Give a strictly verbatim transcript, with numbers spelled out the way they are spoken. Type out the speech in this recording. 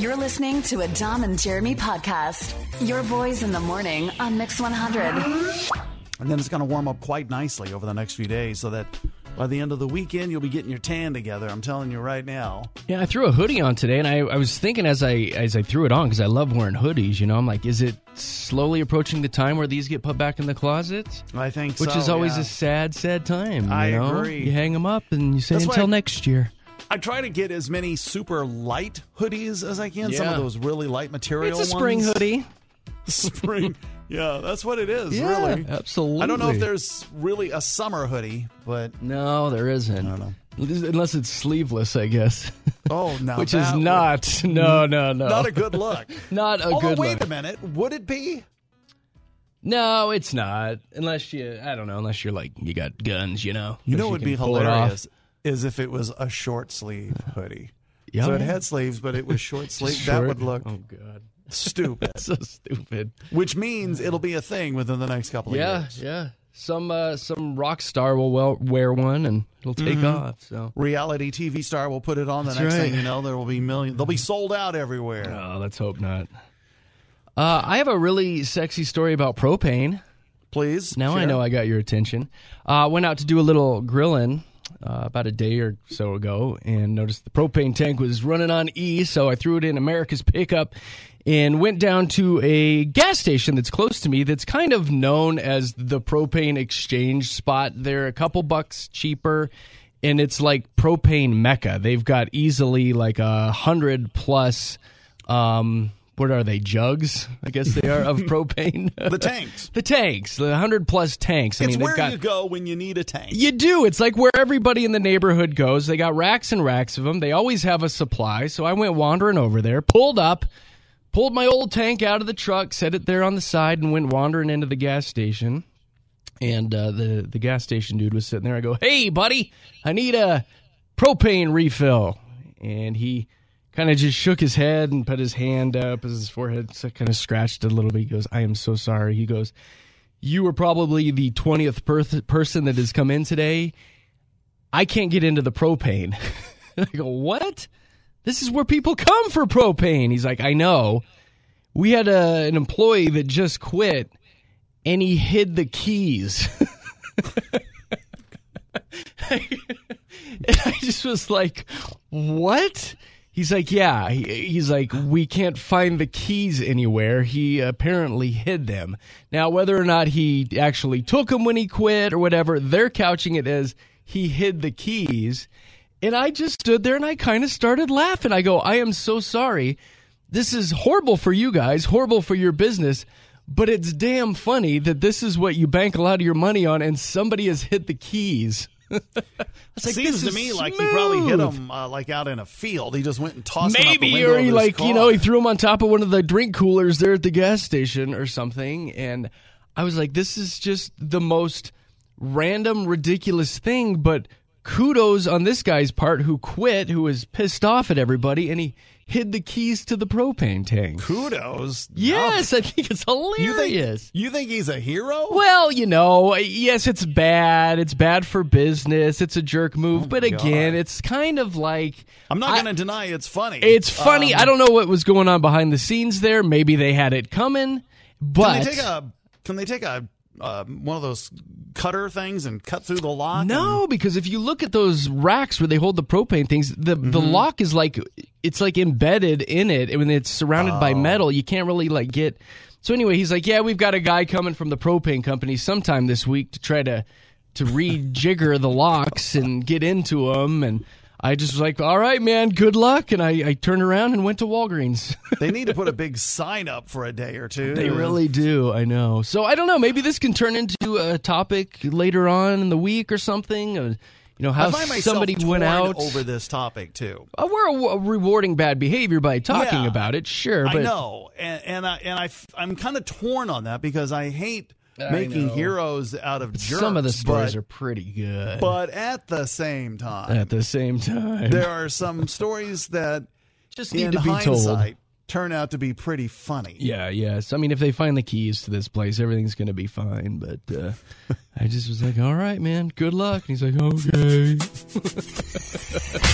You're listening to a Dom and Jeremy podcast. Your boys in the morning on Mix one hundred. And then it's going to warm up quite nicely over the next few days so that by the end of the weekend, you'll be getting your tan together. I'm telling you right now. Yeah, I threw a hoodie on today, and I, I was thinking as I as I threw it on, because I love wearing hoodies, you know, I'm like, is it slowly approaching the time where these get put back in the closet? I think so, Which is always yeah. a sad, sad time, you I know? agree. You hang them up, and you say, That's why until I- next year. I try to get as many super light hoodies as I can. Some Yeah. of those really light material It's a spring ones. hoodie. Spring. Yeah, that's what it is, Yeah, really. absolutely. I don't know if there's really a summer hoodie, but No, there isn't. I don't know. Unless it's sleeveless, I guess. oh, now Which that is would- not. No, no, no. not a good look. Not a Although, good wait look. a minute. Would it be? No, it's not. Unless you, I don't know, unless you're like, you got guns, you know. You If know what would can be pull it off. hilarious is if it was a short sleeve hoodie. Yeah. So it had sleeves, but it was short sleeve. Just That short. would look Oh, God. stupid. So stupid. Which means it'll be a thing within the next couple of Yeah, years. yeah. Some uh, some rock star will well, wear one and it'll take Mm-hmm. off. So, Reality T V star will put it on. The That's next right. thing you know, there will be millions. They'll be sold out everywhere. oh, let's hope not. Uh, I have a really sexy story about propane. Please. Now I share. know I got your attention. I uh, went out to do a little grilling uh, about a day or so ago and noticed the propane tank was running on E, so I threw it in America's pickup and went down to a gas station that's close to me that's kind of known as the propane exchange spot. They're a couple bucks cheaper, and it's like propane mecca. They've got easily like a hundred plus, um, what are they, jugs, I guess they are, of propane. The tanks. The tanks, the hundred plus tanks. I It's mean, where they've got. you go when you need a tank. You do. It's like where everybody in the neighborhood goes. They got racks and racks of them. They always have a supply. So I went wandering over there, pulled up, pulled my old tank out of the truck, set it there on the side, and went wandering into the gas station. And uh, the the gas station dude was sitting there. I go, "Hey, buddy, I need a propane refill." And he kind of just shook his head and put his hand up as his forehead kind of scratched a little bit. He goes, "I am so sorry." He goes, "You were probably the twentieth per- person that has come in today. I can't get into the propane." And I go, "What? This is where people come for propane." He's like, "I know. We had a, an employee that just quit, and he hid the keys." And I just was like, "What?" He's like, "Yeah." He, he's like, "We can't find the keys anywhere. He apparently hid them." Now, whether or not he actually took them when he quit or whatever, they're couching it as he hid the keys. And I just stood there and I kind of started laughing. I go, "I am so sorry. This is horrible for you guys, horrible for your business, but it's damn funny that this is what you bank a lot of your money on and somebody has hid the keys." I was like, Seems "This to is me like he smooth." probably hit him uh, like out in a field. He just went and tossed him out the Maybe, window or of he his like, car. you know, he threw him on top of one of the drink coolers there at the gas station or something. And I was like, this is just the most random, ridiculous thing. But kudos on this guy's part who quit, who was pissed off at everybody, and he hid the keys to the propane tank. Kudos. Yes, I think it's You hilarious. think, you think he's a hero? Well, you know, yes, it's bad. It's bad for business. It's a jerk move. Oh, but my again, God. it's kind of like... I'm not I- going to deny it's funny. It's funny. Um, I don't know what was going on behind the scenes there. Maybe they had it coming, but Can they take a? Can they take a uh, one of those cutter things and cut through the lock? no, because if you look at those racks where they hold the propane things, the the Mm-hmm. lock is like it's like embedded in it, and when it's surrounded by Oh. metal, you can't really like get. So anyway, he's like, "Yeah, we've got a guy coming from the propane company sometime this week to try to to rejigger the locks and get into them." And I just was like, "All right, man, good luck." And I, I turned around and went to Walgreens. They need to put a big sign up for a day or two. They really do, I know. So I don't know. Maybe this can turn into a topic later on in the week or something. Uh, you know, I how find myself somebody went torn out. over this topic too. Uh, we're a, a rewarding bad behavior by talking Yeah. about it, sure. But I know, and and I and I I'm kind of torn on that because I hate I making know. heroes out of jerks. some of the stories but, are pretty good. but at the same time, at the same time, there are some stories that just need in to be told. hindsight turn out to be pretty funny. Yeah, yes. I mean, if they find the keys to this place, everything's going to be fine. But uh, I just was like, all right, man, good luck. And he's like, okay.